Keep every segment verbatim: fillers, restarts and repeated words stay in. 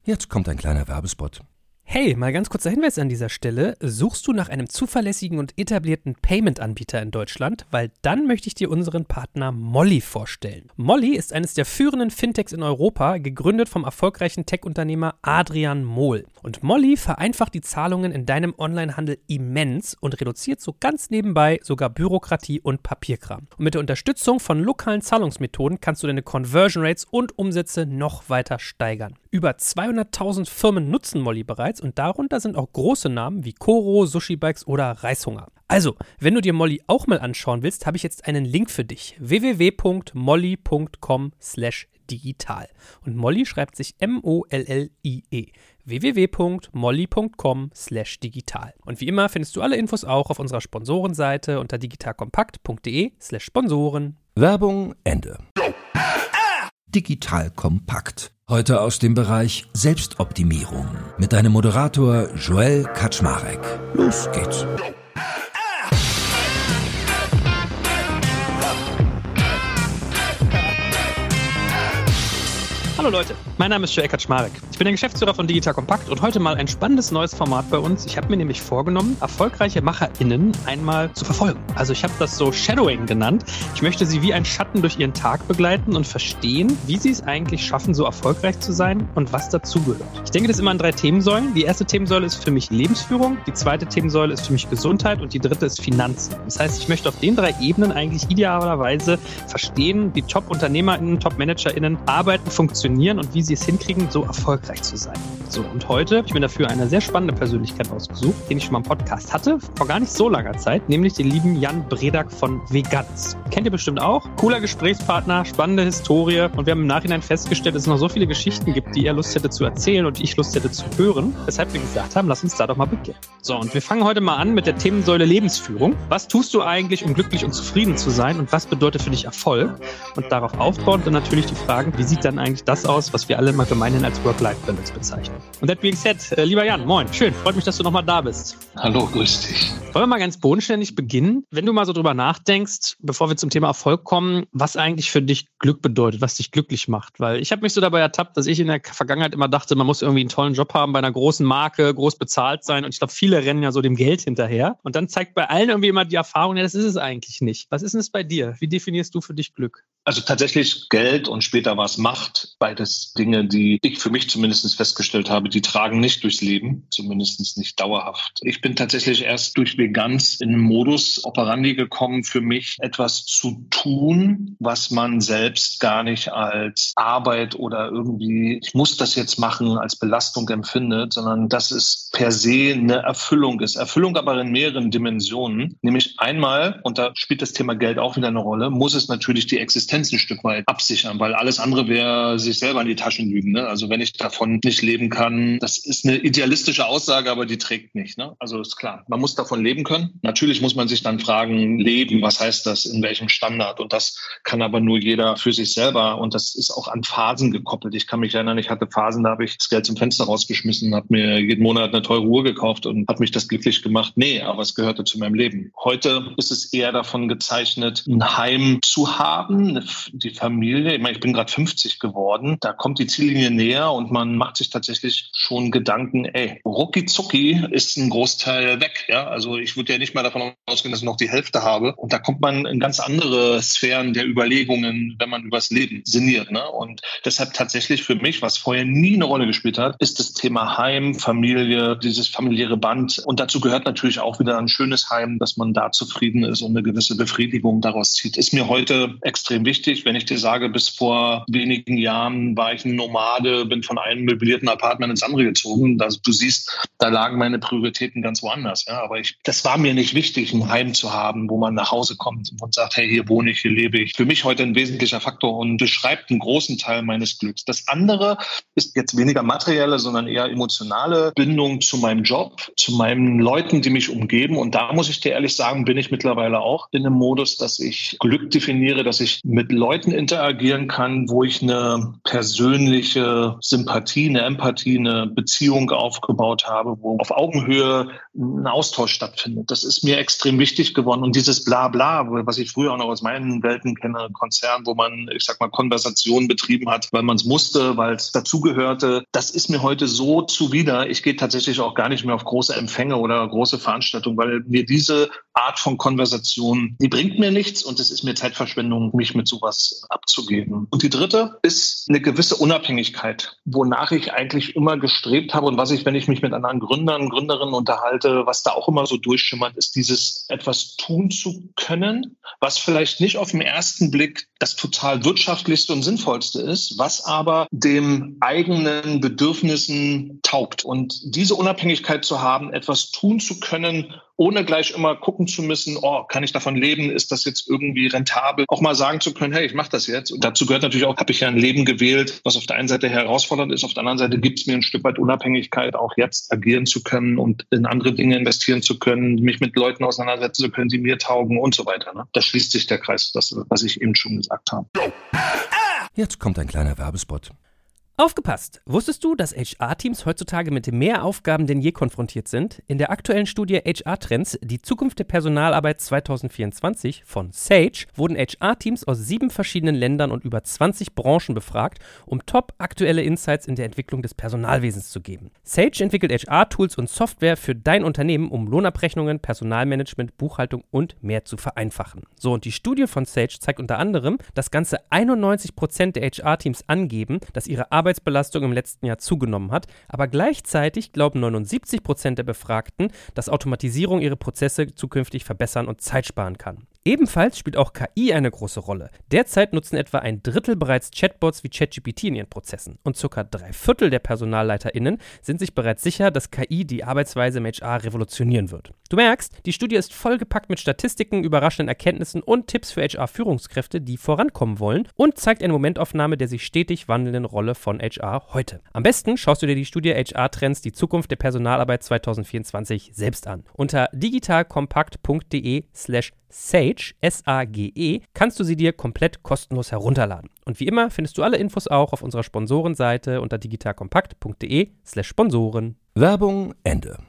Jetzt kommt ein kleiner Werbespot. Hey, mal ganz kurzer Hinweis an dieser Stelle. Suchst du nach einem zuverlässigen und etablierten Payment-Anbieter in Deutschland? Weil dann möchte ich dir unseren Partner Molly vorstellen. Molly ist eines der führenden Fintechs in Europa, gegründet vom erfolgreichen Tech-Unternehmer Adrian Mohl. Und Molly vereinfacht die Zahlungen in deinem Onlinehandel immens und reduziert so ganz nebenbei sogar Bürokratie und Papierkram. Und mit der Unterstützung von lokalen Zahlungsmethoden kannst du deine Conversion Rates und Umsätze noch weiter steigern. Über zweihunderttausend Firmen nutzen Molly bereits und darunter sind auch große Namen wie Koro, Sushi Bikes oder Reishunger. Also, wenn du dir Molly auch mal anschauen willst, habe ich jetzt einen Link für dich. w w w punkt molly punkt com slash digital. Und Molly schreibt sich M O L L I E. w w w punkt molly punkt com slash digital. Und wie immer findest du alle Infos auch auf unserer Sponsorenseite unter digitalkompakt punkt de slash Sponsoren. Werbung Ende. Digital Kompakt. Heute aus dem Bereich Selbstoptimierung mit deinem Moderator Joel Kaczmarek. Los geht's. Hallo Leute, mein Name ist Joel Kaczmarek. Ich bin der Geschäftsführer von Digital Kompakt und heute mal ein spannendes neues Format bei uns. Ich habe mir nämlich vorgenommen, erfolgreiche MacherInnen einmal zu verfolgen. Also ich habe das so Shadowing genannt. Ich möchte sie wie ein Schatten durch ihren Tag begleiten und verstehen, wie sie es eigentlich schaffen, so erfolgreich zu sein und was dazugehört. Ich denke das immer an drei Themensäulen. Die erste Themensäule ist für mich Lebensführung, die zweite Themensäule ist für mich Gesundheit und die dritte ist Finanzen. Das heißt, ich möchte auf den drei Ebenen eigentlich idealerweise verstehen, wie Top-UnternehmerInnen, Top-ManagerInnen arbeiten, funktionieren und wie sie es hinkriegen, so erfolgreich zu sein. So, und heute habe ich mir dafür eine sehr spannende Persönlichkeit ausgesucht, den ich schon mal im Podcast hatte, vor gar nicht so langer Zeit, nämlich den lieben Jan Bredak von Veganz. Kennt ihr bestimmt auch. Cooler Gesprächspartner, spannende Historie und wir haben im Nachhinein festgestellt, dass es noch so viele Geschichten gibt, die er Lust hätte zu erzählen und die ich Lust hätte zu hören, weshalb wir gesagt haben, lass uns da doch mal beginnen. So, und wir fangen heute mal an mit der Themensäule Lebensführung. Was tust du eigentlich, um glücklich und zufrieden zu sein und was bedeutet für dich Erfolg? Und darauf aufbauend dann natürlich die Fragen, wie sieht dann eigentlich das aus, was wir alle mal gemeinhin als Work-Life-Balance bezeichnen. Und that being said, äh, lieber Jan, moin, schön, freut mich, dass du nochmal da bist. Hallo, grüß dich. Wollen wir mal ganz bodenständig beginnen? Wenn du mal so drüber nachdenkst, bevor wir zum Thema Erfolg kommen, was eigentlich für dich Glück bedeutet, was dich glücklich macht. Weil ich habe mich so dabei ertappt, dass ich in der Vergangenheit immer dachte, man muss irgendwie einen tollen Job haben, bei einer großen Marke, groß bezahlt sein. Und ich glaube, viele rennen ja so dem Geld hinterher. Und dann zeigt bei allen irgendwie immer die Erfahrung, ja, das ist es eigentlich nicht. Was ist denn es bei dir? Wie definierst du für dich Glück? Also tatsächlich Geld und später was Macht, beides Dinge, die ich für mich zumindest festgestellt habe, die tragen nicht durchs Leben, zumindest nicht dauerhaft. Ich bin tatsächlich erst durch Veganz in einen Modus operandi gekommen, für mich etwas zu tun, was man selbst gar nicht als Arbeit oder irgendwie, ich muss das jetzt machen, als Belastung empfindet, sondern dass es per se eine Erfüllung ist. Erfüllung aber in mehreren Dimensionen, nämlich einmal, und da spielt das Thema Geld auch wieder eine Rolle, muss es natürlich die Existenz ein Stück weit absichern, weil alles andere wäre sich selber in die Taschen lügen. Ne? Also wenn ich davon nicht leben kann, das ist eine idealistische Aussage, aber die trägt nicht. Ne? Also ist klar, man muss davon leben können. Natürlich muss man sich dann fragen, leben, was heißt das, in welchem Standard? Und das kann aber nur jeder für sich selber und das ist auch an Phasen gekoppelt. Ich kann mich erinnern, ich hatte Phasen, da habe ich das Geld zum Fenster rausgeschmissen, habe mir jeden Monat eine teure Uhr gekauft und hat mich das glücklich gemacht. Nee, aber es gehörte zu meinem Leben. Heute ist es eher davon gezeichnet, ein Heim zu haben, die Familie. Ich meine, ich bin gerade fünfzig geworden. Da kommt die Ziellinie näher und man macht sich tatsächlich schon Gedanken, ey, rucki zucki ist ein Großteil weg. Ja, also ich würde ja nicht mal davon ausgehen, dass ich noch die Hälfte habe. Und da kommt man in ganz andere Sphären der Überlegungen, wenn man übers Leben sinniert. Ne? Und deshalb tatsächlich für mich, was vorher nie eine Rolle gespielt hat, ist das Thema Heim, Familie, dieses familiäre Band. Und dazu gehört natürlich auch wieder ein schönes Heim, dass man da zufrieden ist und eine gewisse Befriedigung daraus zieht. Ist mir heute extrem wichtig, wenn ich dir sage, bis vor wenigen Jahren war ich ein Nomade, bin von einem möblierten Apartment ins andere gezogen. Also du siehst, da lagen meine Prioritäten ganz woanders. Ja, aber ich, das war mir nicht wichtig, ein Heim zu haben, wo man nach Hause kommt und sagt, hey, hier wohne ich, hier lebe ich. Für mich heute ein wesentlicher Faktor und beschreibt einen großen Teil meines Glücks. Das andere ist jetzt weniger materielle, sondern eher emotionale Bindung zu meinem Job, zu meinen Leuten, die mich umgeben. Und da muss ich dir ehrlich sagen, bin ich mittlerweile auch in einem Modus, dass ich Glück definiere, dass ich mit Leuten interagieren kann, wo ich eine persönliche Sympathie, eine Empathie, eine Beziehung aufgebaut habe, wo auf Augenhöhe ein Austausch stattfindet. Das ist mir extrem wichtig geworden. Und dieses Blabla, was ich früher auch noch aus meinen Welten kenne, Konzern, wo man, ich sag mal, Konversationen betrieben hat, weil man es musste, weil es dazugehörte, das ist mir heute so zuwider. Ich gehe tatsächlich auch gar nicht mehr auf große Empfänge oder große Veranstaltungen, weil mir diese Art von Konversation, die bringt mir nichts und es ist mir Zeitverschwendung, mich mit sowas abzugeben. Und die dritte ist eine gewisse Unabhängigkeit, wonach ich eigentlich immer gestrebt habe und was ich, wenn ich mich mit anderen Gründern, Gründerinnen unterhalte, was da auch immer so durchschimmert, ist dieses etwas tun zu können, was vielleicht nicht auf den ersten Blick das total wirtschaftlichste und sinnvollste ist, was aber dem eigenen Bedürfnissen taugt. Und diese Unabhängigkeit zu haben, etwas tun zu können, ohne gleich immer gucken zu müssen, oh, kann ich davon leben? Ist das jetzt irgendwie rentabel? Auch mal sagen zu können, hey, ich mache das jetzt. Und dazu gehört natürlich auch, habe ich ja ein Leben gewählt, was auf der einen Seite herausfordernd ist, auf der anderen Seite gibt es mir ein Stück weit Unabhängigkeit, auch jetzt agieren zu können und in andere Dinge investieren zu können, mich mit Leuten auseinandersetzen zu können, die mir taugen und so weiter. Ne? Da schließt sich der Kreis, das, was ich eben schon gesagt habe. Jetzt kommt ein kleiner Werbespot. Aufgepasst! Wusstest du, dass H R-Teams heutzutage mit mehr Aufgaben denn je konfrontiert sind? In der aktuellen Studie H R-Trends, die Zukunft der Personalarbeit zwanzig vierundzwanzig von Sage, wurden H R-Teams aus sieben verschiedenen Ländern und über zwanzig Branchen befragt, um top aktuelle Insights in der Entwicklung des Personalwesens zu geben. Sage entwickelt H R-Tools und Software für dein Unternehmen, um Lohnabrechnungen, Personalmanagement, Buchhaltung und mehr zu vereinfachen. So, und die Studie von Sage zeigt unter anderem, dass ganze einundneunzig Prozent der H R-Teams angeben, dass ihre Arbeit Arbeitsbelastung im letzten Jahr zugenommen hat, aber gleichzeitig glauben neunundsiebzig Prozent der Befragten, dass Automatisierung ihre Prozesse zukünftig verbessern und Zeit sparen kann. Ebenfalls spielt auch K I eine große Rolle. Derzeit nutzen etwa ein Drittel bereits Chatbots wie ChatGPT in ihren Prozessen und circa drei Viertel der PersonalleiterInnen sind sich bereits sicher, dass K I die Arbeitsweise im H R revolutionieren wird. Du merkst, die Studie ist vollgepackt mit Statistiken, überraschenden Erkenntnissen und Tipps für H R-Führungskräfte, die vorankommen wollen und zeigt eine Momentaufnahme der sich stetig wandelnden Rolle von H R heute. Am besten schaust du dir die Studie H R-Trends, die Zukunft der Personalarbeit zwanzig vierundzwanzig selbst an. Unter digitalkompakt.de slash Sage, S A G E, kannst du sie dir komplett kostenlos herunterladen. Und wie immer findest du alle Infos auch auf unserer Sponsorenseite unter digitalkompakt.de slash Sponsoren. Werbung Ende.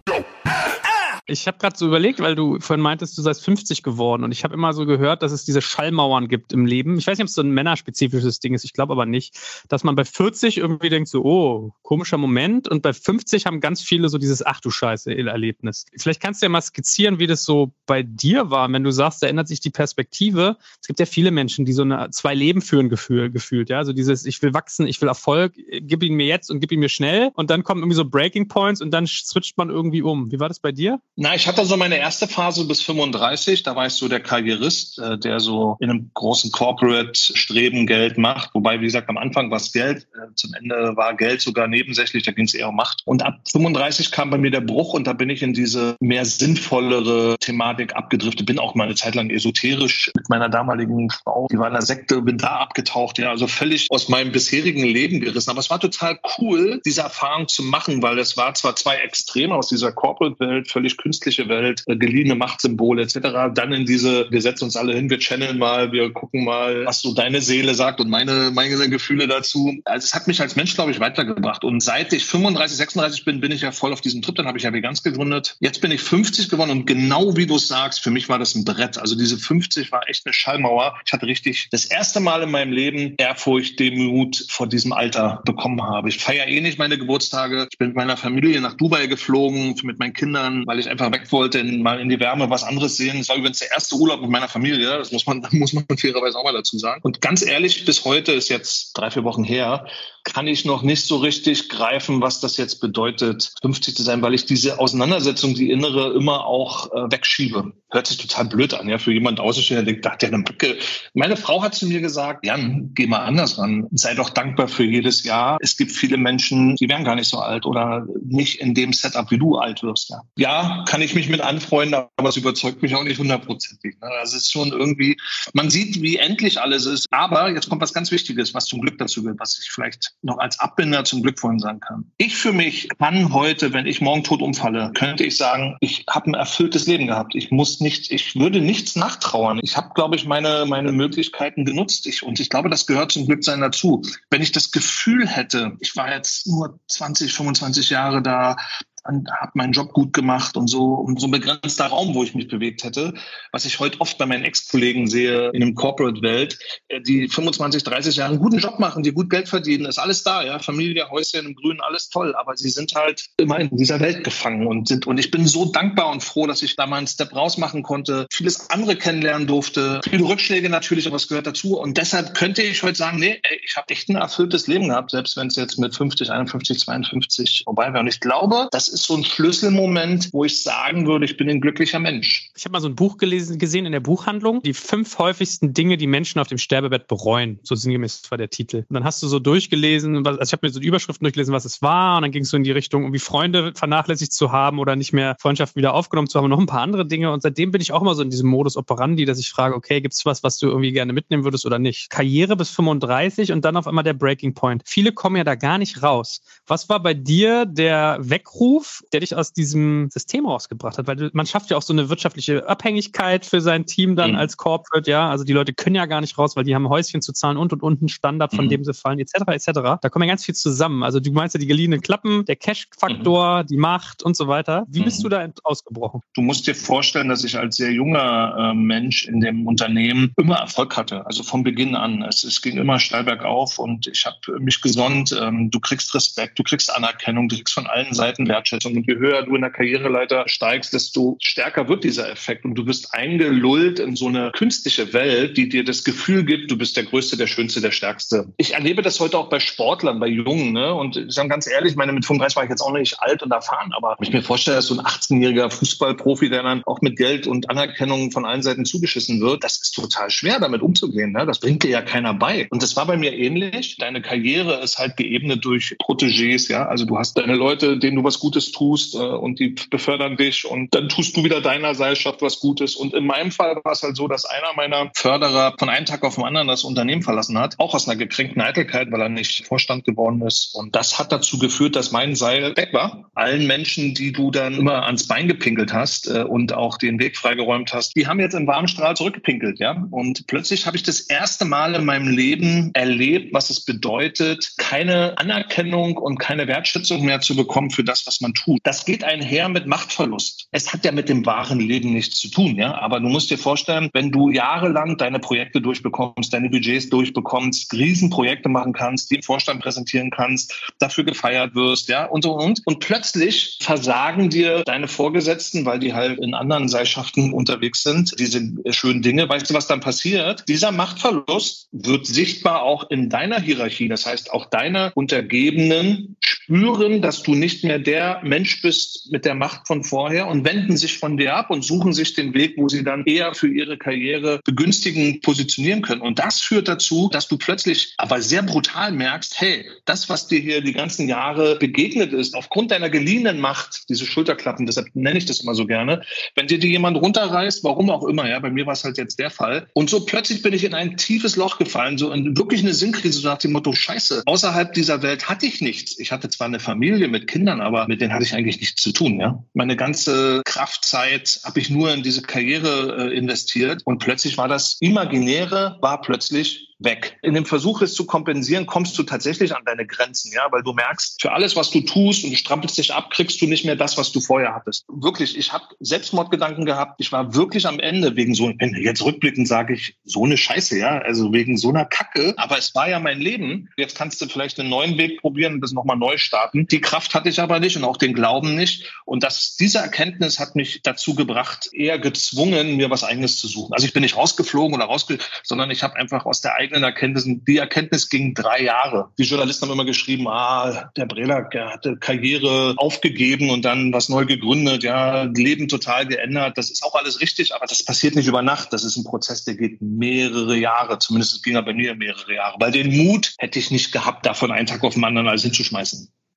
Ich habe gerade so überlegt, weil du vorhin meintest, du seist fünfzig geworden und ich habe immer so gehört, dass es diese Schallmauern gibt im Leben. Ich weiß nicht, ob es so ein männerspezifisches Ding ist, ich glaube aber nicht, dass man bei vierzig irgendwie denkt so, oh, komischer Moment und bei fünfzig haben ganz viele so dieses Ach du Scheiße-Erlebnis. Vielleicht kannst du ja mal skizzieren, wie das so bei dir war, wenn du sagst, da ändert sich die Perspektive. Es gibt ja viele Menschen, die so eine zwei Leben führen Gefühl, gefühlt, ja, also dieses ich will wachsen, ich will Erfolg, gib ihn mir jetzt und gib ihn mir schnell und dann kommen irgendwie so Breaking Points und dann switcht man irgendwie um. Wie war das bei dir? Na, ich hatte so meine erste Phase bis fünfunddreißig. Da war ich so der Karrierist, äh, der so in einem großen Corporate-Streben Geld macht. Wobei, wie gesagt, am Anfang war es Geld. Äh, zum Ende war Geld sogar nebensächlich. Da ging es eher um Macht. Und ab fünfunddreißig kam bei mir der Bruch und da bin ich in diese mehr sinnvollere Thematik abgedriftet. Bin auch mal eine Zeit lang esoterisch mit meiner damaligen Frau. Die war in der Sekte, bin da abgetaucht. Ja, also völlig aus meinem bisherigen Leben gerissen. Aber es war total cool, diese Erfahrung zu machen, weil es war zwar zwei Extreme aus dieser Corporate-Welt, völlig künstliche Welt, äh, geliehene Machtsymbole et cetera. Dann in diese, wir setzen uns alle hin, wir channeln mal, wir gucken mal, was so deine Seele sagt und meine, meine Gefühle dazu. Also es hat mich als Mensch, glaube ich, weitergebracht. Und seit ich fünfunddreißig, sechsunddreißig bin, bin ich ja voll auf diesem Trip. Dann habe ich ja Veganz gegründet. Jetzt bin ich fünfzig geworden und genau wie du es sagst, für mich war das ein Brett. Also diese fünfzig war echt eine Schallmauer. Ich hatte richtig das erste Mal in meinem Leben Ehrfurcht, Demut vor diesem Alter bekommen habe. Ich feiere eh nicht meine Geburtstage. Ich bin mit meiner Familie nach Dubai geflogen, mit meinen Kindern, weil ich einfach weg wollte, in, mal in die Wärme, was anderes sehen. Es war übrigens der erste Urlaub mit meiner Familie, das muss man, muss man fairerweise auch mal dazu sagen. Und ganz ehrlich, bis heute, ist jetzt drei, vier Wochen her, kann ich noch nicht so richtig greifen, was das jetzt bedeutet, fünfzig zu sein, weil ich diese Auseinandersetzung, die innere, immer auch äh, wegschiebe. Hört sich total blöd an, ja, für jemand Außenstehender, der denkt, ach, der eine Macke. Meine Frau hat zu mir gesagt, Jan, geh mal anders ran, sei doch dankbar für jedes Jahr. Es gibt viele Menschen, die werden gar nicht so alt oder nicht in dem Setup, wie du alt wirst. Ja, ja, kann ich mich mit anfreunden, aber es überzeugt mich auch nicht hundertprozentig. Ne? Das ist schon irgendwie, man sieht, wie endlich alles ist. Aber jetzt kommt was ganz Wichtiges, was zum Glück dazu gehört, was ich vielleicht noch als Abbinder zum Glück vorhin sagen kann. Ich für mich kann heute, wenn ich morgen tot umfalle, könnte ich sagen, ich habe ein erfülltes Leben gehabt. Ich muss nicht, ich würde nichts nachtrauern. Ich habe, glaube ich, meine meine Möglichkeiten genutzt. Ich, und ich glaube, das gehört zum Glücksein dazu. Wenn ich das Gefühl hätte, ich war jetzt nur zwanzig, fünfundzwanzig Jahre da, habe meinen Job gut gemacht und so, und so ein begrenzter Raum, wo ich mich bewegt hätte, was ich heute oft bei meinen Ex-Kollegen sehe in der Corporate-Welt, die fünfundzwanzig, dreißig Jahre einen guten Job machen, die gut Geld verdienen, ist alles da, ja, Familie, Häuschen im Grünen, alles toll, aber sie sind halt immer in dieser Welt gefangen und sind, und ich bin so dankbar und froh, dass ich da mal einen Step raus machen konnte, vieles andere kennenlernen durfte, viele Rückschläge natürlich, aber es gehört dazu, und deshalb könnte ich heute sagen, nee, ey, ich habe echt ein erfülltes Leben gehabt, selbst wenn es jetzt mit fünfzig, einundfünfzig, zweiundfünfzig vorbei wäre, und ich glaube, das ist so ein Schlüsselmoment, wo ich sagen würde, ich bin ein glücklicher Mensch. Ich habe mal so ein Buch gelesen, gesehen in der Buchhandlung, die fünf häufigsten Dinge, die Menschen auf dem Sterbebett bereuen. So sinngemäß war der Titel. Und dann hast du so durchgelesen, also ich habe mir so die Überschriften durchgelesen, was es war, und dann ging es so in die Richtung, irgendwie Freunde vernachlässigt zu haben oder nicht mehr Freundschaft wieder aufgenommen zu haben und noch ein paar andere Dinge. Und seitdem bin ich auch immer so in diesem Modus operandi, dass ich frage, okay, gibt es was, was du irgendwie gerne mitnehmen würdest oder nicht? Karriere bis fünfunddreißig und dann auf einmal der Breaking Point. Viele kommen ja da gar nicht raus. Was war bei dir der Weckruf, der dich aus diesem System rausgebracht hat? Weil man schafft ja auch so eine wirtschaftliche Abhängigkeit für sein Team dann mhm. als Corporate, ja. Also die Leute können ja gar nicht raus, weil die haben Häuschen zu zahlen und und und einen Standard, von mhm. dem sie fallen, et cetera et cetera. Da kommen ja ganz viel zusammen. Also du meinst ja die geliehenen Klappen, der Cash-Faktor, mhm. die Macht und so weiter. Wie mhm. bist du da ausgebrochen? Du musst dir vorstellen, dass ich als sehr junger äh, Mensch in dem Unternehmen immer Erfolg hatte. Also von Beginn an. Es, es ging immer steil bergauf und ich habe mich gesonnt. Ähm, du kriegst Respekt, du kriegst Anerkennung, du kriegst von allen Seiten Wertschätzung. Und je höher du in der Karriereleiter steigst, desto stärker wird dieser Effekt. Und du wirst eingelullt in so eine künstliche Welt, die dir das Gefühl gibt, du bist der Größte, der Schönste, der Stärkste. Ich erlebe das heute auch bei Sportlern, bei Jungen. Ne? Und ich sage ganz ehrlich, ich meine, mit fünfunddreißig war ich jetzt auch nicht alt und erfahren, aber wenn ich mir vorstelle, dass so ein achtzehnjähriger Fußballprofi, der dann auch mit Geld und Anerkennung von allen Seiten zugeschissen wird, das ist total schwer, damit umzugehen. Ne? Das bringt dir ja keiner bei. Und das war bei mir ähnlich. Deine Karriere ist halt geebnet durch Protégés. Ja? Also du hast deine Leute, denen du was Gutes tust, äh, und die befördern dich, und dann tust du wieder deiner Seilschaft was Gutes. Und in meinem Fall war es halt so, dass einer meiner Förderer von einem Tag auf den anderen das Unternehmen verlassen hat, auch aus einer gekränkten Eitelkeit, weil er nicht Vorstand geworden ist. Und das hat dazu geführt, dass mein Seil weg war. Allen Menschen, die du dann immer ans Bein gepinkelt hast äh, und auch den Weg freigeräumt hast, die haben jetzt im warmen Strahl zurückgepinkelt. Ja? Und plötzlich habe ich das erste Mal in meinem Leben erlebt, was es bedeutet, keine Anerkennung und keine Wertschätzung mehr zu bekommen für das, was man tut. Das geht einher mit Machtverlust. Es hat ja mit dem wahren Leben nichts zu tun, ja. Aber du musst dir vorstellen, wenn du jahrelang deine Projekte durchbekommst, deine Budgets durchbekommst, Riesenprojekte machen kannst, die im Vorstand präsentieren kannst, dafür gefeiert wirst, ja, und so und. Und plötzlich versagen dir deine Vorgesetzten, weil die halt in anderen Seilschaften unterwegs sind, diese schönen Dinge. Weißt du, was dann passiert? Dieser Machtverlust wird sichtbar auch in deiner Hierarchie. Das heißt, auch deine Untergebenen spüren, dass du nicht mehr der Mensch bist mit der Macht von vorher und wenden sich von dir ab und suchen sich den Weg, wo sie dann eher für ihre Karriere begünstigend positionieren können. Und das führt dazu, dass du plötzlich aber sehr brutal merkst, hey, das, was dir hier die ganzen Jahre begegnet ist, aufgrund deiner geliehenen Macht, diese Schulterklappen, deshalb nenne ich das immer so gerne, wenn dir die jemand runterreißt, warum auch immer, ja, bei mir war es halt jetzt der Fall. Und so plötzlich bin ich in ein tiefes Loch gefallen, so in wirklich eine Sinnkrise, so nach dem Motto, Scheiße, außerhalb dieser Welt hatte ich nichts. Ich hatte zwar eine Familie mit Kindern, aber mit denen hatte ich eigentlich nichts zu tun, ja. Meine ganze Kraftzeit habe ich nur in diese Karriere äh, investiert und plötzlich war das Imaginäre, war plötzlich weg. In dem Versuch, es zu kompensieren, kommst du tatsächlich an deine Grenzen, ja, weil du merkst, für alles, was du tust und du strampelst dich ab, kriegst du nicht mehr das, was du vorher hattest. Wirklich, ich habe Selbstmordgedanken gehabt. Ich war wirklich am Ende wegen so, jetzt rückblickend sage ich, so eine Scheiße, ja, also wegen so einer Kacke. Aber es war ja mein Leben. Jetzt kannst du vielleicht einen neuen Weg probieren und das nochmal neu starten. Die Kraft hatte ich aber nicht und auch den Glauben nicht. Und das, diese Erkenntnis hat mich dazu gebracht, eher gezwungen, mir was Eigenes zu suchen. Also ich bin nicht rausgeflogen oder rausge, sondern ich habe einfach aus der eigenen Erkenntnis, die Erkenntnis ging drei Jahre. Die Journalisten haben immer geschrieben, ah, der Brelak, der hatte Karriere aufgegeben und dann was neu gegründet, ja, Leben total geändert. Das ist auch alles richtig, aber das passiert nicht über Nacht. Das ist ein Prozess, der geht mehrere Jahre. Zumindest ging er bei mir mehrere Jahre. Weil den Mut hätte ich nicht gehabt, davon einen Tag auf den anderen alles hinzuschmeißen.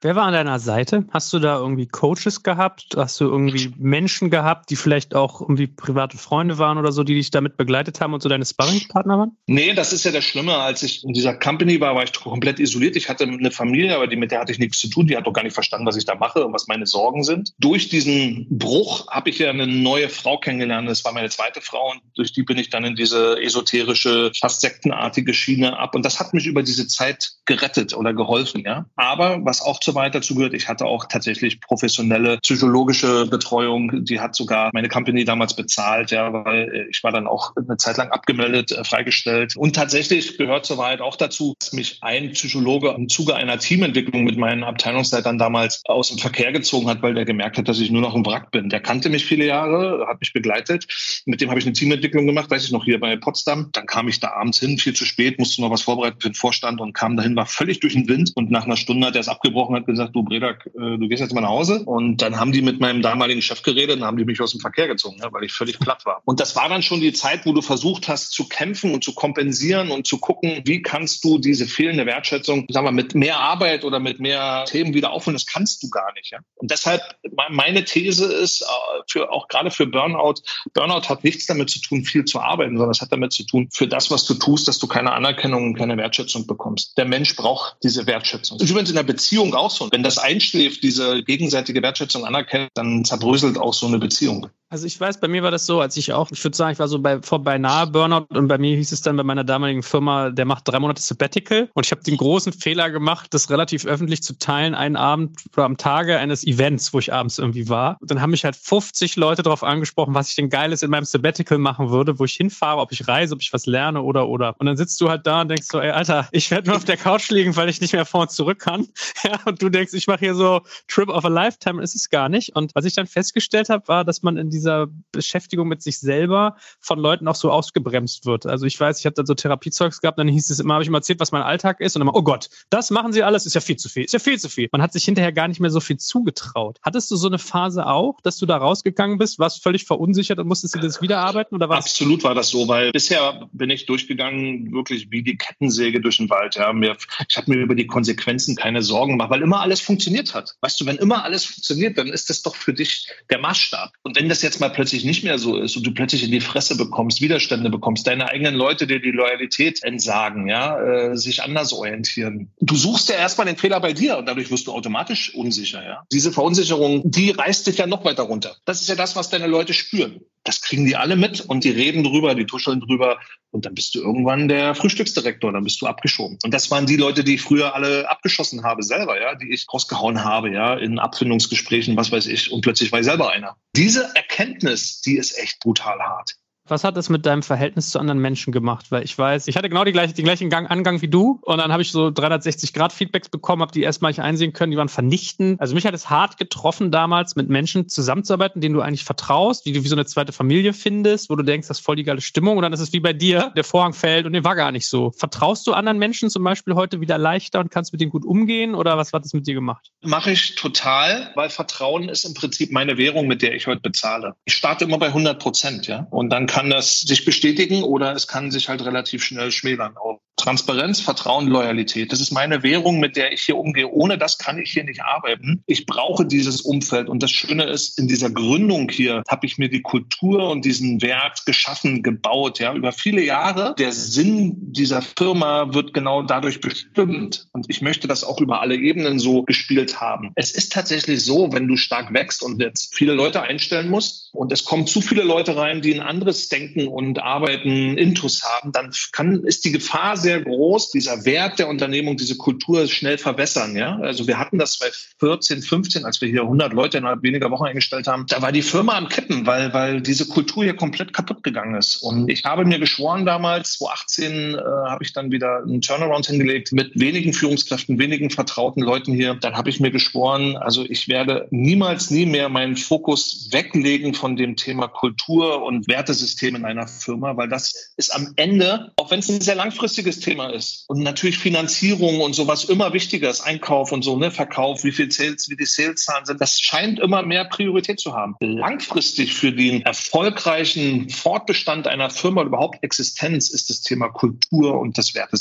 Wer war an deiner Seite? Hast du da irgendwie Coaches gehabt? Hast du irgendwie Menschen gehabt, die vielleicht auch irgendwie private Freunde waren oder so, die dich damit begleitet haben und so deine Sparringspartner waren? Nee, das ist ja das Schlimme. Als ich in dieser Company war, war ich komplett isoliert. Ich hatte eine Familie, aber die, mit der hatte ich nichts zu tun. Die hat doch gar nicht verstanden, was ich da mache und was meine Sorgen sind. Durch diesen Bruch habe ich ja eine neue Frau kennengelernt. Das war meine zweite Frau und durch die bin ich dann in diese esoterische, fast sektenartige Schiene ab. Und das hat mich über diese Zeit gerettet oder geholfen. Ja. Aber was auch zu weit dazu gehört, ich hatte auch tatsächlich professionelle psychologische Betreuung. Die hat sogar meine Company damals bezahlt, ja, weil ich war dann auch eine Zeit lang abgemeldet, freigestellt. Und tatsächlich gehört zur Wahrheit auch dazu, dass mich ein Psychologe im Zuge einer Teamentwicklung mit meinen Abteilungsleitern damals aus dem Verkehr gezogen hat, weil der gemerkt hat, dass ich nur noch ein Wrack bin. Der kannte mich viele Jahre, hat mich begleitet. Mit dem habe ich eine Teamentwicklung gemacht, weiß ich noch, hier bei Potsdam. Dann kam ich da abends hin, viel zu spät, musste noch was vorbereiten für den Vorstand und kam dahin, war völlig durch den Wind. Und nach einer Stunde hat er es abgebrochen, hat gesagt, du Bredak, du gehst jetzt mal nach Hause. Und dann haben die mit meinem damaligen Chef geredet und haben die mich aus dem Verkehr gezogen, ja, weil ich völlig platt war. Und das war dann schon die Zeit, wo du versucht hast zu kämpfen und zu kompensieren und zu gucken, wie kannst du diese fehlende Wertschätzung, sagen wir, mit mehr Arbeit oder mit mehr Themen wieder aufholen. Das kannst du gar nicht. Ja? Und deshalb, meine These ist, für, auch gerade für Burnout, Burnout hat nichts damit zu tun, viel zu arbeiten, sondern es hat damit zu tun, für das, was du tust, dass du keine Anerkennung und keine Wertschätzung bekommst. Der Mensch braucht diese Wertschätzung. Das ist übrigens in der Beziehung auch so. Wenn das einschläft, diese gegenseitige Wertschätzung anerkennt, dann zerbröselt auch so eine Beziehung. Also ich weiß, bei mir war das so, als ich auch, ich würde sagen, ich war so bei vor beinahe Burnout und bei mir hieß es dann bei meiner damaligen Firma, der macht drei Monate Sabbatical und ich habe den großen Fehler gemacht, das relativ öffentlich zu teilen, einen Abend oder am Tage eines Events, wo ich abends irgendwie war. Und dann haben mich halt fünfzig Leute darauf angesprochen, was ich denn Geiles in meinem Sabbatical machen würde, wo ich hinfahre, ob ich reise, ob ich was lerne oder oder. Und dann sitzt du halt da und denkst so, ey Alter, ich werde nur auf der Couch liegen, weil ich nicht mehr vor und zurück kann. Ja, und du denkst, ich mache hier so Trip of a Lifetime, ist es gar nicht. Und was ich dann festgestellt habe, war, dass man in dieser Beschäftigung mit sich selber von Leuten auch so ausgebremst wird. Also ich weiß, ich habe dann so Therapiezeugs gehabt, dann hieß es immer, habe ich immer erzählt, was mein Alltag ist und dann immer, oh Gott, das machen sie alles, ist ja viel zu viel, ist ja viel zu viel. Man hat sich hinterher gar nicht mehr so viel zugetraut. Hattest du so eine Phase auch, dass du da rausgegangen bist, warst völlig verunsichert und musstest du das wieder arbeiten? Oder was? Absolut war das so, weil bisher bin ich durchgegangen, wirklich wie die Kettensäge durch den Wald. Ja. Mir, ich habe mir über die Konsequenzen keine Sorgen gemacht, weil immer alles funktioniert hat. Weißt du, wenn immer alles funktioniert, dann ist das doch für dich der Maßstab. Und wenn das jetzt mal plötzlich nicht mehr so ist und du plötzlich in die Fresse bekommst, Widerstände bekommst, deine eigenen Leute dir die Loyalität entsagen, ja, äh, sich anders orientieren. Du suchst ja erstmal den Fehler bei dir und dadurch wirst du automatisch unsicher, ja. Diese Verunsicherung, die reißt dich ja noch weiter runter. Das ist ja das, was deine Leute spüren. Das kriegen die alle mit und die reden drüber, die tuscheln drüber und dann bist du irgendwann der Frühstücksdirektor, dann bist du abgeschoben. Und das waren die Leute, die ich früher alle abgeschossen habe selber, ja, die ich rausgehauen habe, ja, in Abfindungsgesprächen, was weiß ich, und plötzlich war ich selber einer. Diese Erkenntnis, die ist echt brutal hart. Was hat es mit deinem Verhältnis zu anderen Menschen gemacht? Weil ich weiß, ich hatte genau die gleiche, den gleichen Gang, Angang wie du und dann habe ich so dreihundertsechzig Grad Feedbacks bekommen, habe die erstmal nicht einsehen können, die waren vernichtend. Also mich hat es hart getroffen, damals mit Menschen zusammenzuarbeiten, denen du eigentlich vertraust, die du wie so eine zweite Familie findest, wo du denkst, das ist voll die geile Stimmung und dann ist es wie bei dir, der Vorhang fällt und der war gar nicht so. Vertraust du anderen Menschen zum Beispiel heute wieder leichter und kannst mit denen gut umgehen oder was hat das mit dir gemacht? Mache ich total, weil Vertrauen ist im Prinzip meine Währung, mit der ich heute bezahle. Ich starte immer bei hundert Prozent, ja, und dann kann das sich bestätigen oder es kann sich halt relativ schnell schmälern. Auch Transparenz, Vertrauen, Loyalität. Das ist meine Währung, mit der ich hier umgehe. Ohne das kann ich hier nicht arbeiten. Ich brauche dieses Umfeld. Und das Schöne ist, in dieser Gründung hier habe ich mir die Kultur und diesen Wert geschaffen, gebaut. Ja, über viele Jahre. Der Sinn dieser Firma wird genau dadurch bestimmt. Und ich möchte das auch über alle Ebenen so gespielt haben. Es ist tatsächlich so, wenn du stark wächst und jetzt viele Leute einstellen musst und es kommen zu viele Leute rein, die ein anderes Denken und Arbeiten Intus haben, dann kann, ist die Gefahr sehr groß, dieser Wert der Unternehmung, diese Kultur schnell verwässern. Ja? Also wir hatten das zwanzig vierzehn, fünfzehn, als wir hier hundert Leute innerhalb weniger Wochen eingestellt haben, da war die Firma am Kippen, weil, weil diese Kultur hier komplett kaputt gegangen ist. Und ich habe mir geschworen damals, zwanzig achtzehn, äh, habe ich dann wieder einen Turnaround hingelegt mit wenigen Führungskräften, wenigen vertrauten Leuten hier. Dann habe ich mir geschworen, also ich werde niemals, nie mehr meinen Fokus weglegen von dem Thema Kultur und Wertesystem in einer Firma, weil das ist am Ende, auch wenn es ein sehr langfristiges Thema ist und natürlich Finanzierung und sowas immer wichtiger ist, Einkauf und so, ne, Verkauf, wie viel Sales, wie die Saleszahlen sind, das scheint immer mehr Priorität zu haben. Langfristig für den erfolgreichen Fortbestand einer Firma oder überhaupt Existenz ist das Thema Kultur und das Wertesystem.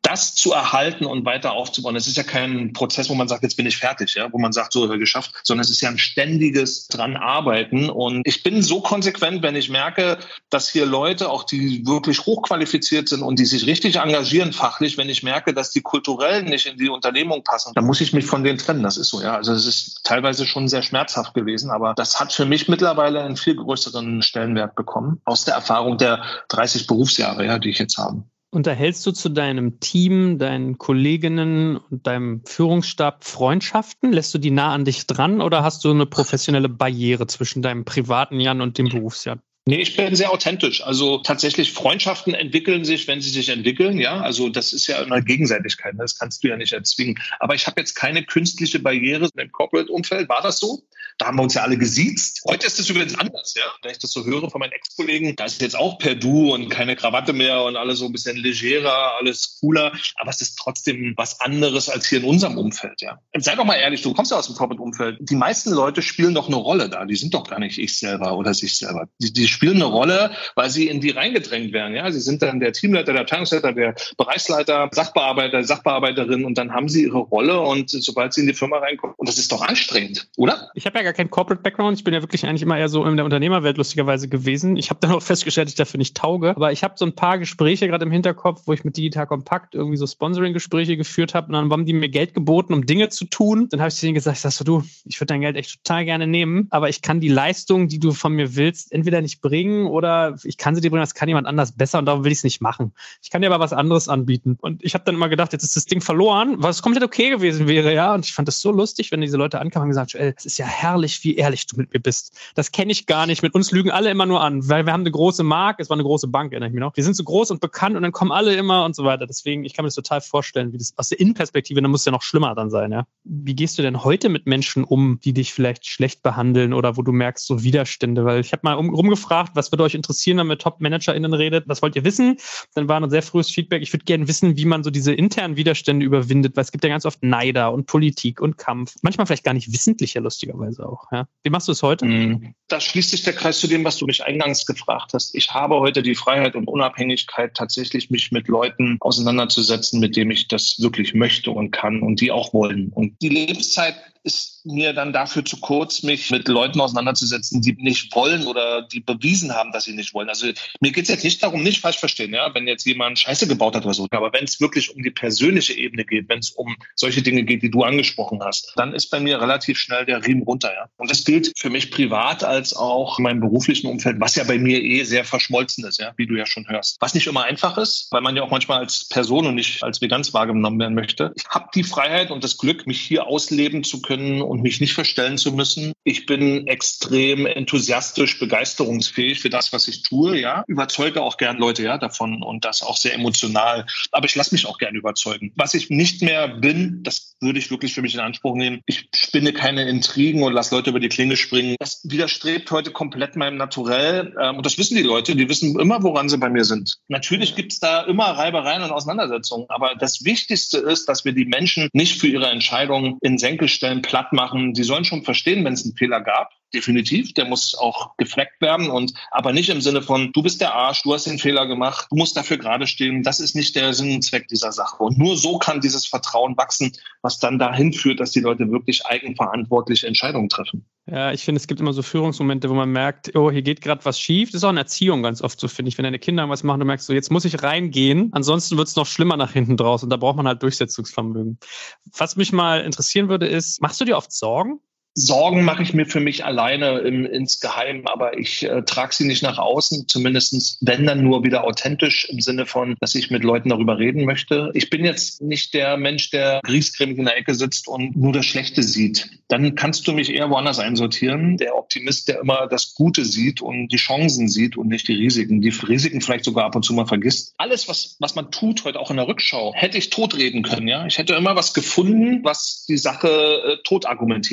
das zu erhalten und weiter aufzubauen. Es ist ja kein Prozess, wo man sagt, jetzt bin ich fertig, ja, wo man sagt, so, geschafft, sondern es ist ja ein ständiges dran arbeiten. Und ich bin so konsequent, wenn ich merke, dass hier Leute, auch die wirklich hochqualifiziert sind und die sich richtig engagieren fachlich, wenn ich merke, dass die kulturell nicht in die Unternehmung passen, dann muss ich mich von denen trennen. Das ist so, ja. Also es ist teilweise schon sehr schmerzhaft gewesen, aber das hat für mich mittlerweile einen viel größeren Stellenwert bekommen, aus der Erfahrung der dreißig Berufsjahre, ja, die ich jetzt habe. Unterhältst du zu deinem Team, deinen Kolleginnen und deinem Führungsstab Freundschaften? Lässt du die nah an dich dran oder hast du eine professionelle Barriere zwischen deinem privaten Jan und dem Berufsjan? Nee, ich bin sehr authentisch. Also tatsächlich, Freundschaften entwickeln sich, wenn sie sich entwickeln. Ja, also das ist ja eine Gegenseitigkeit. Das kannst du ja nicht erzwingen. Aber ich habe jetzt keine künstliche Barriere im Corporate-Umfeld. War das so? Da haben wir uns ja alle gesiezt. Heute ist das übrigens anders, ja. Wenn ich das so höre von meinen Ex-Kollegen, da ist jetzt auch per Du und keine Krawatte mehr und alles so ein bisschen legerer, alles cooler. Aber es ist trotzdem was anderes als hier in unserem Umfeld, ja. Und sei doch mal ehrlich, du kommst ja aus dem Corporate-Umfeld. Die meisten Leute spielen doch eine Rolle da. Die sind doch gar nicht ich selber oder sich selber. Die, die spielen eine Rolle, weil sie in die reingedrängt werden, ja. Sie sind dann der Teamleiter, der Abteilungsleiter, der Bereichsleiter, Sachbearbeiter, Sachbearbeiterin und dann haben sie ihre Rolle und sobald sie in die Firma reinkommen, und das ist doch anstrengend, oder? Ich habe ja gar keinen Corporate-Background. Ich bin ja wirklich eigentlich immer eher so in der Unternehmerwelt lustigerweise gewesen. Ich habe dann auch festgestellt, dass ich dafür nicht tauge. Aber ich habe so ein paar Gespräche gerade im Hinterkopf, wo ich mit Digital Compact irgendwie so Sponsoring-Gespräche geführt habe und dann haben die mir Geld geboten, um Dinge zu tun. Dann habe ich zu denen gesagt, ich sag so, du, ich würde dein Geld echt total gerne nehmen, aber ich kann die Leistung, die du von mir willst, entweder nicht bringen oder ich kann sie dir bringen, das kann jemand anders besser und darum will ich es nicht machen. Ich kann dir aber was anderes anbieten. Und ich habe dann immer gedacht, jetzt ist das Ding verloren, was komplett okay gewesen wäre, ja. Und ich fand das so lustig, wenn diese Leute ankamen und gesagt, Joel, es ist ja herrlich, wie ehrlich du mit mir bist. Das kenne ich gar nicht. Mit uns lügen alle immer nur an, weil wir haben eine große Marke, es war eine große Bank, erinnere ich mich noch. Wir sind so groß und bekannt und dann kommen alle immer und so weiter. Deswegen, ich kann mir das total vorstellen, wie das aus der Innenperspektive, dann muss es ja noch schlimmer dann sein, ja. Wie gehst du denn heute mit Menschen um, die dich vielleicht schlecht behandeln oder wo du merkst, so Widerstände? Weil ich habe mal um, rumgefragt, was würde euch interessieren, wenn man mit Top-ManagerInnen redet? Was wollt ihr wissen? Dann war ein sehr frühes Feedback. Ich würde gerne wissen, wie man so diese internen Widerstände überwindet, weil es gibt ja ganz oft Neider und Politik und Kampf. Manchmal vielleicht gar nicht wissentlich, ja, lustigerweise auch, ja. Wie machst du es heute? Da schließt sich der Kreis zu dem, was du mich eingangs gefragt hast. Ich habe heute die Freiheit und Unabhängigkeit, tatsächlich mich mit Leuten auseinanderzusetzen, mit denen ich das wirklich möchte und kann und die auch wollen. Und die Lebenszeit ist mir dann dafür zu kurz, mich mit Leuten auseinanderzusetzen, die nicht wollen oder die bewiesen haben, dass sie nicht wollen. Also mir geht es jetzt nicht darum, nicht falsch verstehen, ja, wenn jetzt jemand Scheiße gebaut hat oder so. Aber wenn es wirklich um die persönliche Ebene geht, wenn es um solche Dinge geht, die du angesprochen hast, dann ist bei mir relativ schnell der Riemen runter, ja. Und das gilt für mich privat als auch in meinem beruflichen Umfeld, was ja bei mir eh sehr verschmolzen ist, ja, wie du ja schon hörst. Was nicht immer einfach ist, weil man ja auch manchmal als Person und nicht als Veganz wahrgenommen werden möchte. Ich habe die Freiheit und das Glück, mich hier ausleben zu können und mich nicht verstellen zu müssen. Ich bin extrem enthusiastisch, begeisterungsfähig für das, was ich tue, ja. Überzeuge auch gern Leute, ja, davon und das auch sehr emotional. Aber ich lasse mich auch gern überzeugen. Was ich nicht mehr bin, das würde ich wirklich für mich in Anspruch nehmen. Ich spinne keine Intrigen und lasse Leute über die Klinge springen. Das widerstrebt heute komplett meinem Naturell. Und das wissen die Leute. Die wissen immer, woran sie bei mir sind. Natürlich gibt es da immer Reibereien und Auseinandersetzungen. Aber das Wichtigste ist, dass wir die Menschen nicht für ihre Entscheidungen in Senkel stellen, platt machen. Die sollen schon verstehen, wenn es einen Fehler gab. Definitiv, der muss auch gefleckt werden und aber nicht im Sinne von, du bist der Arsch, du hast den Fehler gemacht, du musst dafür gerade stehen. Das ist nicht der Sinn und Zweck dieser Sache. Und nur so kann dieses Vertrauen wachsen, was dann dahin führt, dass die Leute wirklich eigenverantwortliche Entscheidungen treffen. Ja, ich finde, es gibt immer so Führungsmomente, wo man merkt, oh, hier geht gerade was schief. Das ist auch in Erziehung ganz oft so, finde ich. Wenn deine Kinder was machen, du merkst so, jetzt muss ich reingehen, ansonsten wird es noch schlimmer nach hinten draus und da braucht man halt Durchsetzungsvermögen. Was mich mal interessieren würde, ist, machst du dir oft Sorgen? Sorgen mache ich mir für mich alleine im, insgeheim, aber ich äh, trage sie nicht nach außen, zumindest wenn dann nur wieder authentisch im Sinne von, dass ich mit Leuten darüber reden möchte. Ich bin jetzt nicht der Mensch, der griesgrämig in der Ecke sitzt und nur das Schlechte sieht. Dann kannst du mich eher woanders einsortieren. Der Optimist, der immer das Gute sieht und die Chancen sieht und nicht die Risiken. Die Risiken vielleicht sogar ab und zu mal vergisst. Alles, was, was man tut, heute auch in der Rückschau, hätte ich totreden können. Ja, ich hätte immer was gefunden, was die Sache äh, tot argumentiert hätte.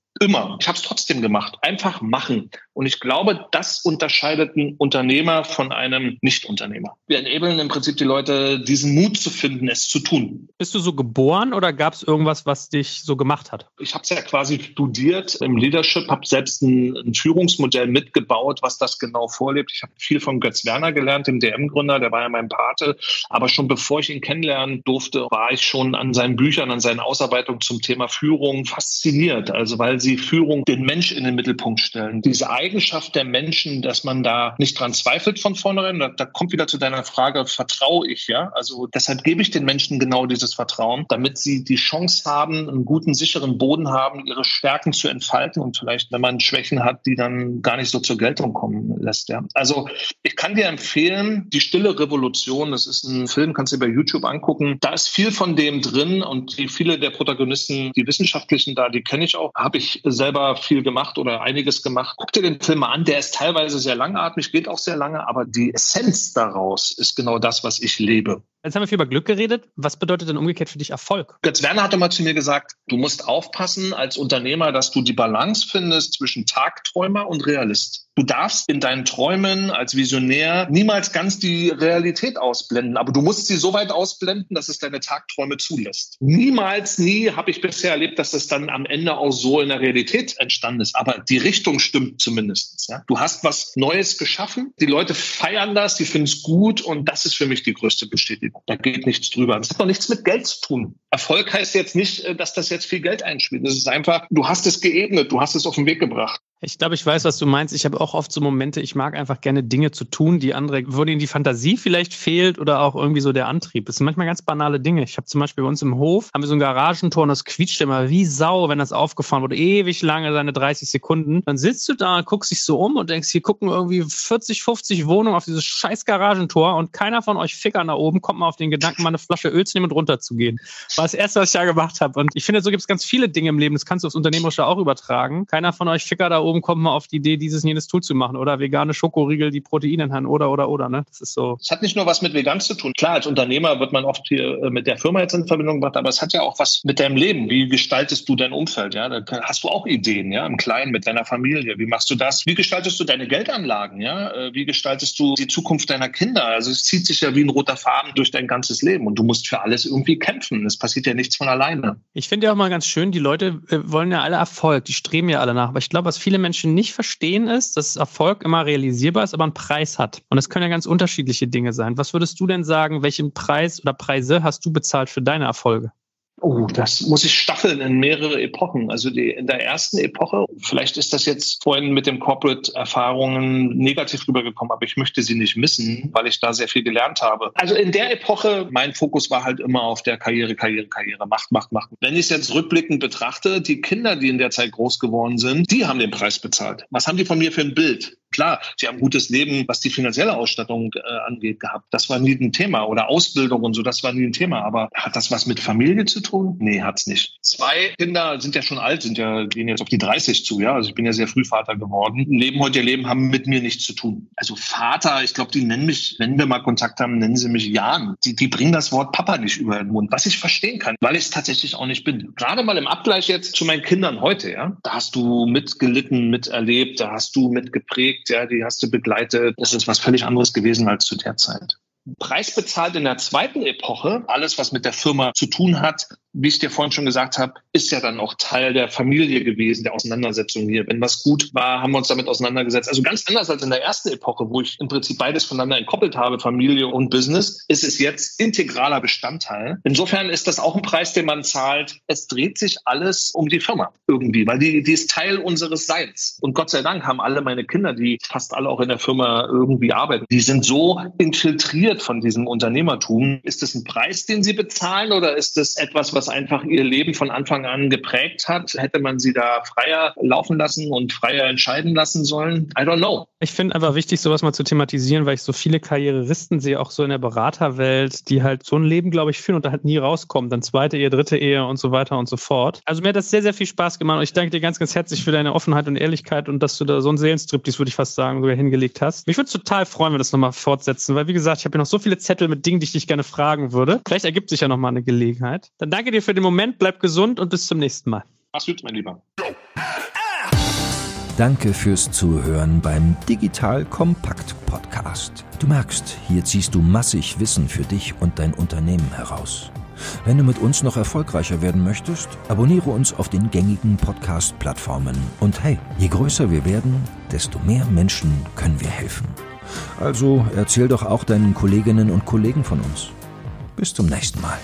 Immer. Ich habe es trotzdem gemacht. Einfach machen. Und ich glaube, das unterscheidet einen Unternehmer von einem Nicht-Unternehmer. Wir enablen im Prinzip die Leute, diesen Mut zu finden, es zu tun. Bist du so geboren oder gab es irgendwas, was dich so gemacht hat? Ich habe es ja quasi studiert im Leadership, habe selbst ein, ein Führungsmodell mitgebaut, was das genau vorlebt. Ich habe viel von Götz Werner gelernt, dem D M-Gründer, der war ja mein Pate. Aber schon bevor ich ihn kennenlernen durfte, war ich schon an seinen Büchern, an seinen Ausarbeitungen zum Thema Führung fasziniert. Also weil sie Führung den Mensch in den Mittelpunkt stellen. Diese Eigenschaft der Menschen, dass man da nicht dran zweifelt von vornherein, da, da kommt wieder zu deiner Frage, vertraue ich, ja? Also deshalb gebe ich den Menschen genau dieses Vertrauen, damit sie die Chance haben, einen guten, sicheren Boden haben, ihre Stärken zu entfalten und vielleicht, wenn man Schwächen hat, die dann gar nicht so zur Geltung kommen lässt, ja? Also ich kann dir empfehlen, Die Stille Revolution, das ist ein Film, kannst du dir bei YouTube angucken, da ist viel von dem drin und die, viele der Protagonisten, die Wissenschaftlichen da, die kenne ich auch, habe ich selber viel gemacht oder einiges gemacht. Guck dir den Film mal an, der ist teilweise sehr langatmig, geht auch sehr lange, aber die Essenz daraus ist genau das, was ich lebe. Jetzt haben wir viel über Glück geredet. Was bedeutet denn umgekehrt für dich Erfolg? Götz Werner hatte mal zu mir gesagt, du musst aufpassen als Unternehmer, dass du die Balance findest zwischen Tagträumer und Realist. Du darfst in deinen Träumen als Visionär niemals ganz die Realität ausblenden, aber du musst sie so weit ausblenden, dass es deine Tagträume zulässt. Niemals, nie habe ich bisher erlebt, dass es dann am Ende auch so in der Realität entstanden ist, aber die Richtung stimmt zumindest. Ja? Du hast was Neues geschaffen, die Leute feiern das, die finden es gut und das ist für mich die größte Bestätigung. Da geht nichts drüber. Das hat doch nichts mit Geld zu tun. Erfolg heißt jetzt nicht, dass das jetzt viel Geld einspielt. Das ist einfach, du hast es geebnet, du hast es auf den Weg gebracht. Ich glaube, ich weiß, was du meinst. Ich habe auch oft so Momente, ich mag einfach gerne Dinge zu tun, die andere, wo denen die Fantasie vielleicht fehlt oder auch irgendwie so der Antrieb. Das sind manchmal ganz banale Dinge. Ich habe zum Beispiel bei uns im Hof, haben wir so ein Garagentor und das quietscht immer wie Sau, wenn das aufgefahren wurde, ewig lange, seine dreißig Sekunden. Dann sitzt du da und guckst dich so um und denkst, hier gucken irgendwie vierzig, fünfzig Wohnungen auf dieses scheiß Garagentor und keiner von euch Fickern da oben kommt mal auf den Gedanken, mal eine Flasche Öl zu nehmen und runterzugehen. War das Erste, was ich da gemacht habe. Und ich finde, so gibt es ganz viele Dinge im Leben, das kannst du aufs Unternehmerische auch übertragen. Keiner von euch Ficker da oben kommt mal auf die Idee, dieses und jenes Tool zu machen oder vegane Schokoriegel, die Proteine enthalten oder, oder, oder. Ne? Das ist so. Es hat nicht nur was mit vegan zu tun. Klar, als Unternehmer wird man oft hier mit der Firma jetzt in Verbindung gebracht, aber es hat ja auch was mit deinem Leben. Wie gestaltest du dein Umfeld? Ja, da hast du auch Ideen, ja, im Kleinen mit deiner Familie. Wie machst du das? Wie gestaltest du deine Geldanlagen? Ja, wie gestaltest du die Zukunft deiner Kinder? Also es zieht sich ja wie ein roter Faden durch dein ganzes Leben und du musst für alles irgendwie kämpfen. Es passiert ja nichts von alleine. Ich finde ja auch mal ganz schön, die Leute wollen ja alle Erfolg, die streben ja alle nach. Aber ich glaube, was viele Menschen nicht verstehen ist, dass Erfolg immer realisierbar ist, aber einen Preis hat. Und es können ja ganz unterschiedliche Dinge sein. Was würdest du denn sagen, welchen Preis oder Preise hast du bezahlt für deine Erfolge? Oh, das muss ich staffeln in mehrere Epochen. Also die, in der ersten Epoche, vielleicht ist das jetzt vorhin mit den Corporate-Erfahrungen negativ rübergekommen, aber ich möchte sie nicht missen, weil ich da sehr viel gelernt habe. Also in der Epoche, mein Fokus war halt immer auf der Karriere, Karriere, Karriere, Macht, Macht, Macht. Wenn ich es jetzt rückblickend betrachte, die Kinder, die in der Zeit groß geworden sind, die haben den Preis bezahlt. Was haben die von mir für ein Bild? Klar, sie haben ein gutes Leben, was die finanzielle Ausstattung äh, angeht, gehabt. Das war nie ein Thema. Oder Ausbildung und so, das war nie ein Thema. Aber hat das was mit Familie zu tun? Nee, hat's nicht. Zwei Kinder sind ja schon alt, sind ja, gehen jetzt auf die dreißig zu, ja. Also ich bin ja sehr früh Vater geworden. Leben heute ihr Leben, haben mit mir nichts zu tun. Also Vater, ich glaube, die nennen mich, wenn wir mal Kontakt haben, nennen sie mich Jan. Die, die bringen das Wort Papa nicht über den Mund, was ich verstehen kann, weil ich es tatsächlich auch nicht bin. Gerade mal im Abgleich jetzt zu meinen Kindern heute, ja. Da hast du mitgelitten, miterlebt, da hast du mitgeprägt. Ja, die hast du begleitet. Das ist was völlig anderes gewesen als zu der Zeit. Preis bezahlt in der zweiten Epoche. Alles, was mit der Firma zu tun hat, wie ich dir vorhin schon gesagt habe, ist ja dann auch Teil der Familie gewesen, der Auseinandersetzung hier. Wenn was gut war, haben wir uns damit auseinandergesetzt. Also ganz anders als in der ersten Epoche, wo ich im Prinzip beides voneinander entkoppelt habe, Familie und Business, ist es jetzt integraler Bestandteil. Insofern ist das auch ein Preis, den man zahlt. Es dreht sich alles um die Firma irgendwie, weil die, die ist Teil unseres Seins. Und Gott sei Dank haben alle meine Kinder, die fast alle auch in der Firma irgendwie arbeiten, die sind so infiltriert von diesem Unternehmertum. Ist das ein Preis, den sie bezahlen oder ist das etwas, was einfach ihr Leben von Anfang an geprägt hat? Hätte man sie da freier laufen lassen und freier entscheiden lassen sollen? I don't know. Ich finde einfach wichtig, sowas mal zu thematisieren, weil ich so viele Karrieristen sehe, auch so in der Beraterwelt, die halt so ein Leben, glaube ich, führen und da halt nie rauskommen. Dann zweite Ehe, dritte Ehe und so weiter und so fort. Also mir hat das sehr, sehr viel Spaß gemacht und ich danke dir ganz, ganz herzlich für deine Offenheit und Ehrlichkeit und dass du da so einen Seelenstriptease, würde ich fast sagen, sogar hingelegt hast. Mich würde es total freuen, wenn wir das nochmal fortsetzen, weil wie gesagt, ich habe hier noch so viele Zettel mit Dingen, die ich dich gerne fragen würde. Vielleicht ergibt sich ja nochmal eine Gelegenheit. Dann danke dir für den Moment, bleib gesund und bis zum nächsten Mal. Mach's gut, mein Lieber. Danke fürs Zuhören beim Digital Kompakt Podcast. Du merkst, hier ziehst du massig Wissen für dich und dein Unternehmen heraus. Wenn du mit uns noch erfolgreicher werden möchtest, abonniere uns auf den gängigen Podcast-Plattformen. Und hey, je größer wir werden, desto mehr Menschen können wir helfen. Also erzähl doch auch deinen Kolleginnen und Kollegen von uns. Bis zum nächsten Mal.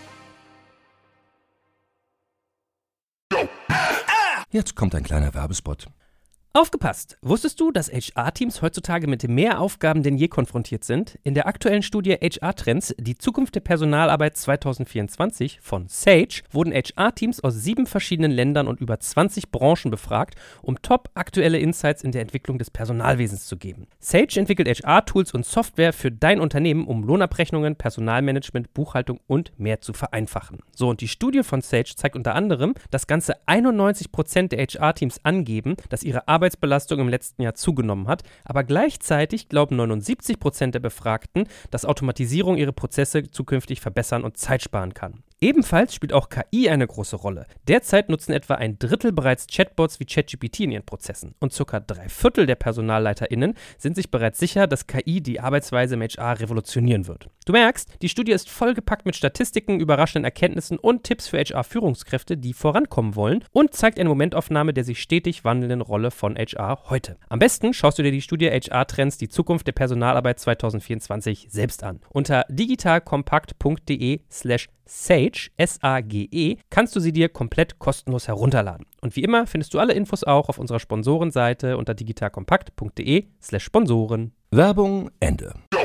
Jetzt kommt ein kleiner Werbespot. Aufgepasst! Wusstest du, dass H R-Teams heutzutage mit mehr Aufgaben denn je konfrontiert sind? In der aktuellen Studie H R-Trends, die Zukunft der Personalarbeit zwanzig vierundzwanzig von Sage, wurden H R-Teams aus sieben verschiedenen Ländern und über zwanzig Branchen befragt, um top aktuelle Insights in der Entwicklung des Personalwesens zu geben. Sage entwickelt H R-Tools und Software für dein Unternehmen, um Lohnabrechnungen, Personalmanagement, Buchhaltung und mehr zu vereinfachen. So, und die Studie von Sage zeigt unter anderem, dass ganze einundneunzig Prozent der H R-Teams angeben, dass ihre Arbeit Arbeitsbelastung im letzten Jahr zugenommen hat, aber gleichzeitig glauben neunundsiebzig Prozent der Befragten, dass Automatisierung ihre Prozesse zukünftig verbessern und Zeit sparen kann. Ebenfalls spielt auch K I eine große Rolle. Derzeit nutzen etwa ein Drittel bereits Chatbots wie ChatGPT in ihren Prozessen und circa drei Viertel der PersonalleiterInnen sind sich bereits sicher, dass K I die Arbeitsweise im H R revolutionieren wird. Du merkst, die Studie ist vollgepackt mit Statistiken, überraschenden Erkenntnissen und Tipps für H R-Führungskräfte, die vorankommen wollen und zeigt eine Momentaufnahme der sich stetig wandelnden Rolle von H R heute. Am besten schaust du dir die Studie H R-Trends, die Zukunft der Personalarbeit zwanzig vierundzwanzig selbst an. Unter digitalkompakt.de slash Sage, S A G E, kannst du sie dir komplett kostenlos herunterladen. Und wie immer findest du alle Infos auch auf unserer Sponsorenseite unter digitalkompakt.de slash Sponsoren. Werbung Ende.